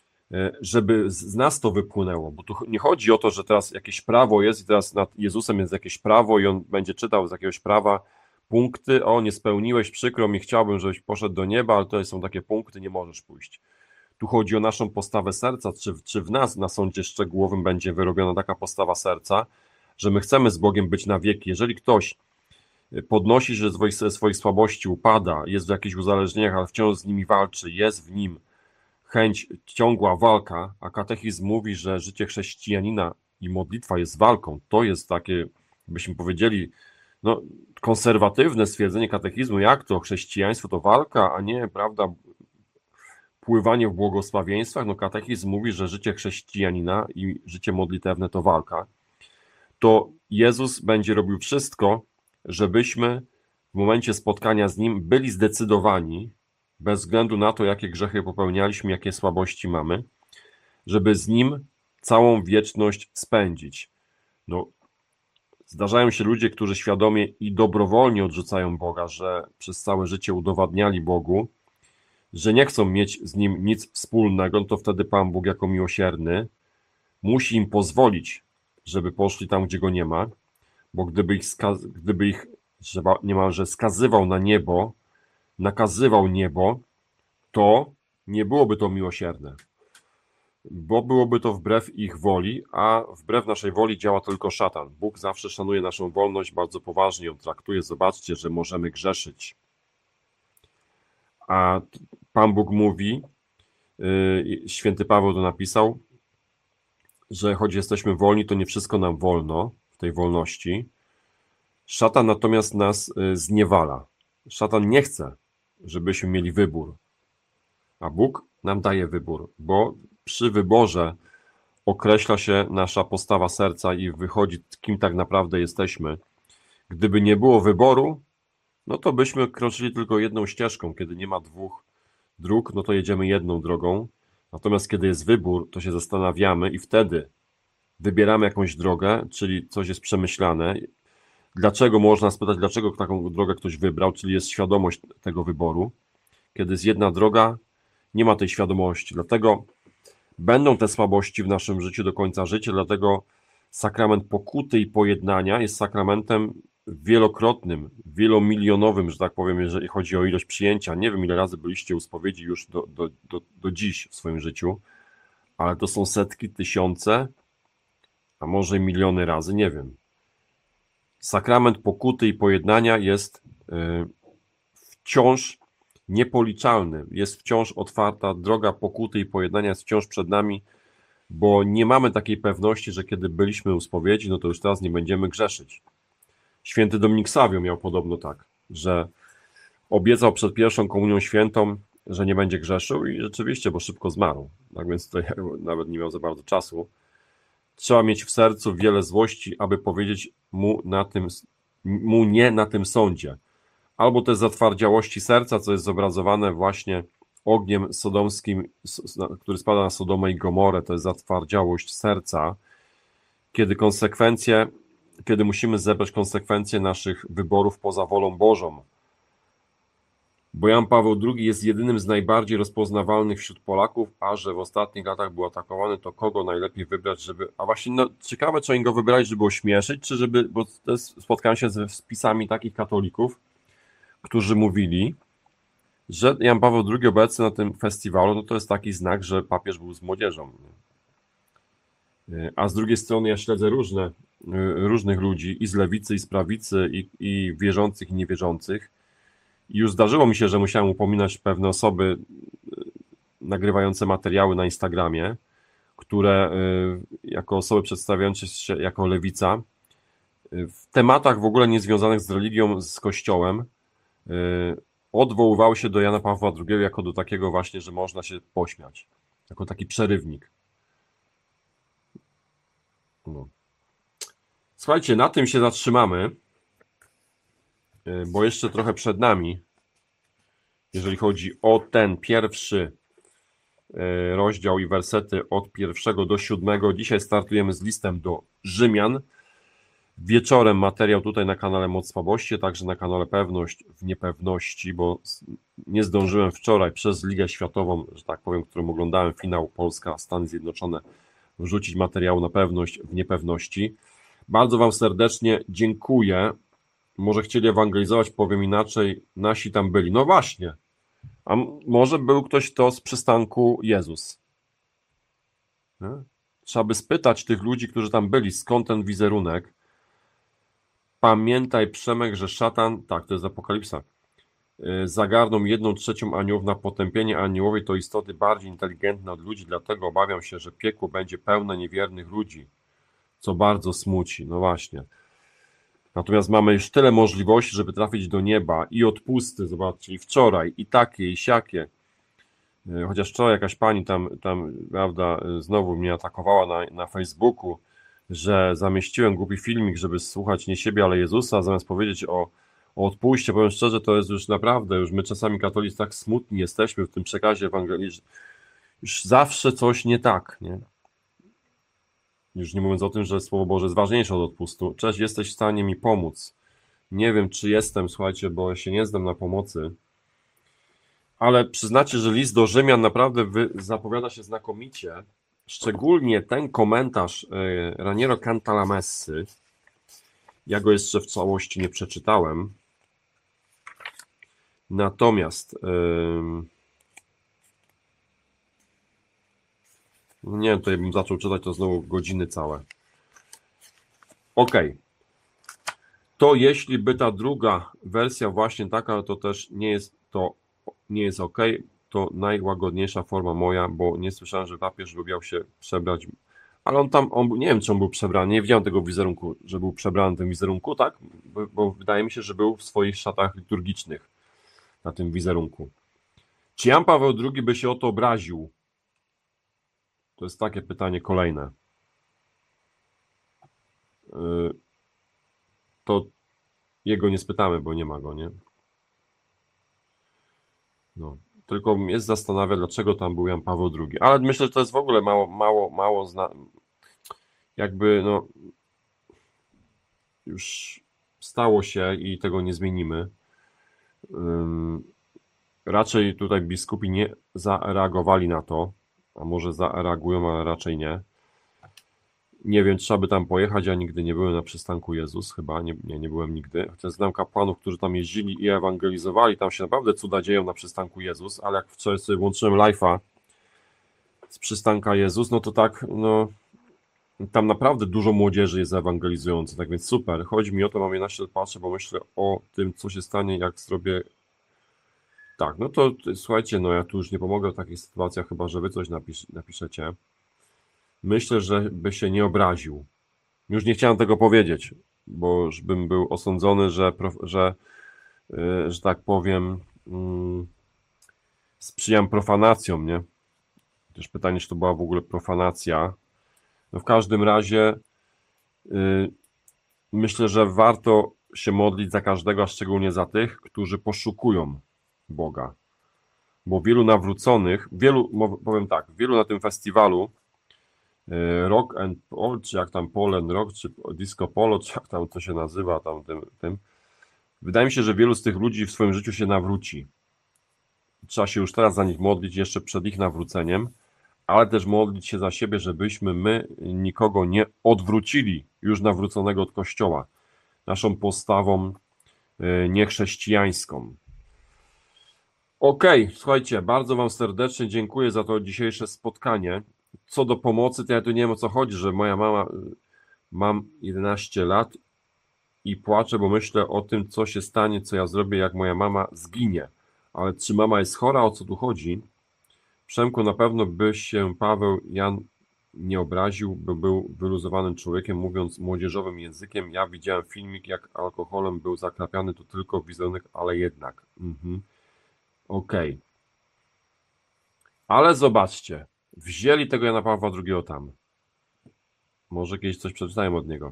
żeby z nas to wypłynęło, bo tu nie chodzi o to, że teraz jakieś prawo jest i teraz nad Jezusem jest jakieś prawo i on będzie czytał z jakiegoś prawa punkty, o nie spełniłeś, przykro mi, chciałbym, żebyś poszedł do nieba, ale to są takie punkty, nie możesz pójść. Tu chodzi o naszą postawę serca, czy, czy w nas na sądzie szczegółowym będzie wyrobiona taka postawa serca, że my chcemy z Bogiem być na wieki. Jeżeli ktoś podnosi się ze swoich, swoich słabości, upada, jest w jakichś uzależnieniach, ale wciąż z nimi walczy, jest w nim chęć, ciągła walka, a katechizm mówi, że życie chrześcijanina i modlitwa jest walką. To jest takie, byśmy powiedzieli, no, konserwatywne stwierdzenie katechizmu, jak to chrześcijaństwo to walka, a nie, prawda, pływanie w błogosławieństwach. No, katechizm mówi, że życie chrześcijanina i życie modlitewne to walka. To Jezus będzie robił wszystko, żebyśmy w momencie spotkania z Nim byli zdecydowani, bez względu na to, jakie grzechy popełnialiśmy, jakie słabości mamy, żeby z Nim całą wieczność spędzić. No, zdarzają się ludzie, którzy świadomie i dobrowolnie odrzucają Boga, że przez całe życie udowadniali Bogu, że nie chcą mieć z Nim nic wspólnego, no to wtedy Pan Bóg jako miłosierny musi im pozwolić, żeby poszli tam, gdzie Go nie ma, bo gdyby ich, skaz- gdyby ich niemalże skazywał na niebo, nakazywał niebo, to nie byłoby to miłosierne, bo byłoby to wbrew ich woli, a wbrew naszej woli działa tylko szatan. Bóg zawsze szanuje naszą wolność, bardzo poważnie ją traktuje. Zobaczcie, że możemy grzeszyć. A Pan Bóg mówi, święty Paweł to napisał, że choć jesteśmy wolni, to nie wszystko nam wolno w tej wolności. Szatan natomiast nas zniewala. Szatan nie chce, żebyśmy mieli wybór, a Bóg nam daje wybór, bo przy wyborze określa się nasza postawa serca i wychodzi, kim tak naprawdę jesteśmy. Gdyby nie było wyboru, no to byśmy kroczyli tylko jedną ścieżką. Kiedy nie ma dwóch dróg, no to jedziemy jedną drogą. Natomiast kiedy jest wybór, to się zastanawiamy i wtedy wybieramy jakąś drogę, czyli coś jest przemyślane. Dlaczego można spytać, dlaczego taką drogę ktoś wybrał, czyli jest świadomość tego wyboru. Kiedy jest jedna droga, nie ma tej świadomości. Dlatego będą te słabości w naszym życiu do końca życia, dlatego sakrament pokuty i pojednania jest sakramentem wielokrotnym, wielomilionowym, że tak powiem, jeżeli chodzi o ilość przyjęcia. Nie wiem, ile razy byliście u spowiedzi już do, do, do, do dziś w swoim życiu, ale to są setki, tysiące, a może miliony razy, nie wiem. Sakrament pokuty i pojednania jest wciąż niepoliczalny, jest wciąż otwarta, droga pokuty i pojednania jest wciąż przed nami, bo nie mamy takiej pewności, że kiedy byliśmy u spowiedzi, no to już teraz nie będziemy grzeszyć. Święty Dominik Savio miał podobno tak, że obiecał przed pierwszą komunią świętą, że nie będzie grzeszył i rzeczywiście, bo szybko zmarł, tak więc to nawet nie miał za bardzo czasu. Trzeba mieć w sercu wiele złości, aby powiedzieć mu, na tym, mu nie na tym sądzie. Albo też zatwardziałości serca, co jest zobrazowane właśnie ogniem sodomskim, który spada na Sodomę i Gomorę, to jest zatwardziałość serca, kiedy konsekwencje, kiedy musimy zebrać konsekwencje naszych wyborów poza wolą Bożą. Bo Jan Paweł drugi jest jedynym z najbardziej rozpoznawalnych wśród Polaków, a że w ostatnich latach był atakowany, to kogo najlepiej wybrać, żeby... A właśnie no, ciekawe, czy oni go wybrali, żeby ośmieszyć, czy żeby... Bo też spotkałem się ze spisami takich katolików, którzy mówili, że Jan Paweł drugi obecny na tym festiwalu, no to jest taki znak, że papież był z młodzieżą. A z drugiej strony ja śledzę różne, różnych ludzi, i z lewicy, i z prawicy, i, i wierzących, i niewierzących. I już zdarzyło mi się, że musiałem upominać pewne osoby nagrywające materiały na Instagramie, które jako osoby przedstawiające się jako lewica, w tematach w ogóle niezwiązanych z religią, z Kościołem, odwoływały się do Jana Pawła drugiego jako do takiego właśnie, że można się pośmiać. Jako taki przerywnik. No. Słuchajcie, na tym się zatrzymamy, bo jeszcze trochę przed nami, jeżeli chodzi o ten pierwszy rozdział i wersety od pierwszego do siódmego. Dzisiaj startujemy z listem do Rzymian. Wieczorem materiał tutaj na kanale Moc Słabości, także na kanale Pewność w Niepewności, bo nie zdążyłem wczoraj przez Ligę Światową, że tak powiem, którą oglądałem, finał Polska, Stany Zjednoczone, wrzucić materiał na Pewność w Niepewności. Bardzo Wam serdecznie dziękuję. Może chcieli ewangelizować, powiem inaczej, nasi tam byli. No właśnie, a może był ktoś to z przystanku Jezus? Nie? Trzeba by spytać tych ludzi, którzy tam byli, skąd ten wizerunek. Pamiętaj, Przemek, że szatan, tak, to jest Apokalipsa, zagarną jedną trzecią aniołów na potępienie. Aniołowie to istoty bardziej inteligentne od ludzi, dlatego obawiam się, że piekło będzie pełne niewiernych ludzi, co bardzo smuci. No właśnie. Natomiast mamy już tyle możliwości, żeby trafić do nieba i odpusty, zobaczcie, i wczoraj, i takie, i siakie. Chociaż wczoraj jakaś pani tam, tam prawda, znowu mnie atakowała na, na Facebooku, że zamieściłem głupi filmik, żeby słuchać nie siebie, ale Jezusa, zamiast powiedzieć o, o odpuście. Powiem szczerze, to jest już naprawdę, już my czasami katolicy tak smutni jesteśmy w tym przekazie ewangelicznym, już zawsze coś nie tak, nie? Już nie mówiąc o tym, że Słowo Boże jest ważniejsze od odpustu. Cześć, jesteś w stanie mi pomóc. Nie wiem, czy jestem, słuchajcie, bo się nie znam na pomocy, ale przyznacie, że list do Rzymian naprawdę zapowiada się znakomicie. Szczególnie ten komentarz Raniero Cantalamessy, ja go jeszcze w całości nie przeczytałem, natomiast yy, nie wiem, tutaj bym zaczął czytać, to znowu godziny całe. Ok, to jeśli by ta druga wersja właśnie taka, to też nie jest to nie jest ok, to najłagodniejsza forma moja, bo nie słyszałem, że papież lubiał się przebrać, ale on tam, on, nie wiem, czy on był przebrany, nie widziałem tego wizerunku, że był przebrany w tym wizerunku, tak? Bo, bo wydaje mi się, że był w swoich szatach liturgicznych na tym wizerunku. Czy Jan Paweł drugi by się o to obraził? To jest takie pytanie kolejne. To jego nie spytamy, bo nie ma go, nie? No. tylko mnie zastanawia, dlaczego tam był Jan Paweł drugi. Ale myślę, że to jest w ogóle mało, mało, mało zna... jakby no już stało się i tego nie zmienimy. Um, raczej tutaj biskupi nie zareagowali na to, a może zareagują, ale raczej nie. Nie wiem, trzeba by tam pojechać, ja nigdy nie byłem na przystanku Jezus, chyba, nie, nie, nie byłem nigdy. Chociaż znam kapłanów, którzy tam jeździli i ewangelizowali, tam się naprawdę cuda dzieją na przystanku Jezus, ale jak wczoraj sobie włączyłem live'a z przystanka Jezus, no to tak, no tam naprawdę dużo młodzieży jest ewangelizujących, tak więc super. Chodzi mi o to, mam jedenaście lat, patrzę, bo myślę o tym, co się stanie, jak zrobię. Tak, no to słuchajcie, no ja tu już nie pomogę w takich sytuacjach, chyba że wy coś napisz, napiszecie. Myślę, że by się nie obraził. Już nie chciałem tego powiedzieć, bo już bym był osądzony, że, że, że tak powiem, sprzyjam profanacjom, nie? Też pytanie, czy to była w ogóle profanacja. No w każdym razie yy, myślę, że warto się modlić za każdego, a szczególnie za tych, którzy poszukują Boga. Bo wielu nawróconych, wielu, powiem tak, wielu na tym festiwalu yy, Rock and Pol, czy jak tam Polen Rock, czy Disco Polo, czy jak tam to się nazywa, tam tym, tym, wydaje mi się, że wielu z tych ludzi w swoim życiu się nawróci. Trzeba się już teraz za nich modlić, jeszcze przed ich nawróceniem, ale też modlić się za siebie, żebyśmy my nikogo nie odwrócili już nawróconego od Kościoła naszą postawą niechrześcijańską. Okej, okay, słuchajcie, bardzo wam serdecznie dziękuję za to dzisiejsze spotkanie. Co do pomocy, to ja tu nie wiem, o co chodzi, że moja mama, mam jedenaście lat i płaczę, bo myślę o tym, co się stanie, co ja zrobię, jak moja mama zginie. Ale czy mama jest chora, o co tu chodzi? Przemku, na pewno by się Paweł Jan nie obraził, by był wyluzowanym człowiekiem, mówiąc młodzieżowym językiem. Ja widziałem filmik, jak alkoholem był zakrapiany, to tylko wizerunek, ale jednak. Mhm. Okej. Okay. Ale zobaczcie, wzięli tego Jana Pawła drugiego tam. Może kiedyś coś przeczytałem od niego.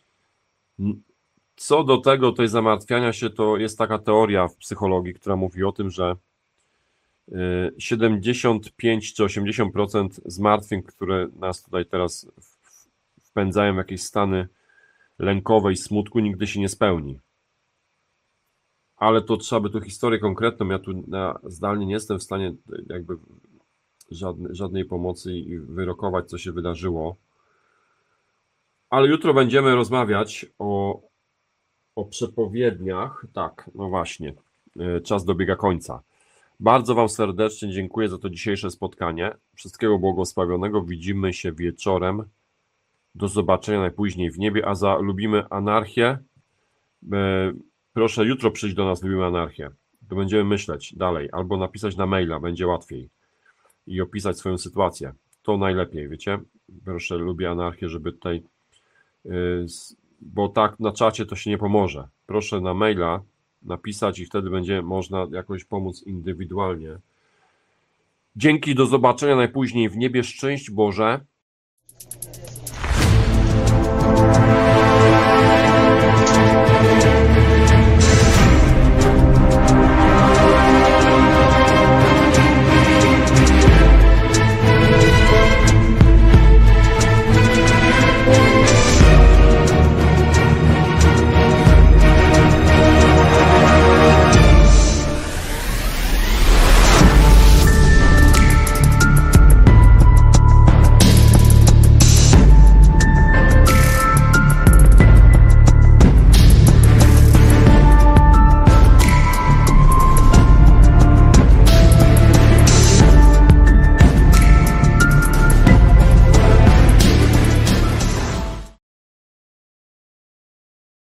Co do tego, tej zamartwiania się, to jest taka teoria w psychologii, która mówi o tym, że siedemdziesiąt pięć czy osiemdziesiąt procent zmartwień, które nas tutaj teraz wpędzają w jakieś stany lękowe i smutku, nigdy się nie spełni. Ale to trzeba by tu historię konkretną, ja tu na, zdalnie nie jestem w stanie jakby żadnej, żadnej pomocy i wyrokować, co się wydarzyło. Ale jutro będziemy rozmawiać o, o przepowiedniach. Tak, no właśnie, czas dobiega końca. Bardzo wam serdecznie dziękuję za to dzisiejsze spotkanie. Wszystkiego błogosławionego. Widzimy się wieczorem. Do zobaczenia najpóźniej w niebie. A za lubimy anarchię, proszę jutro przyjść do nas, lubimy anarchię. To będziemy myśleć dalej. Albo napisać na maila, będzie łatwiej. I opisać swoją sytuację. To najlepiej, wiecie. Proszę, lubię anarchię, żeby tutaj... Bo tak na czacie to się nie pomoże. Proszę na maila napisać i wtedy będzie można jakoś pomóc indywidualnie. Dzięki, do zobaczenia najpóźniej w niebie. Szczęść Boże.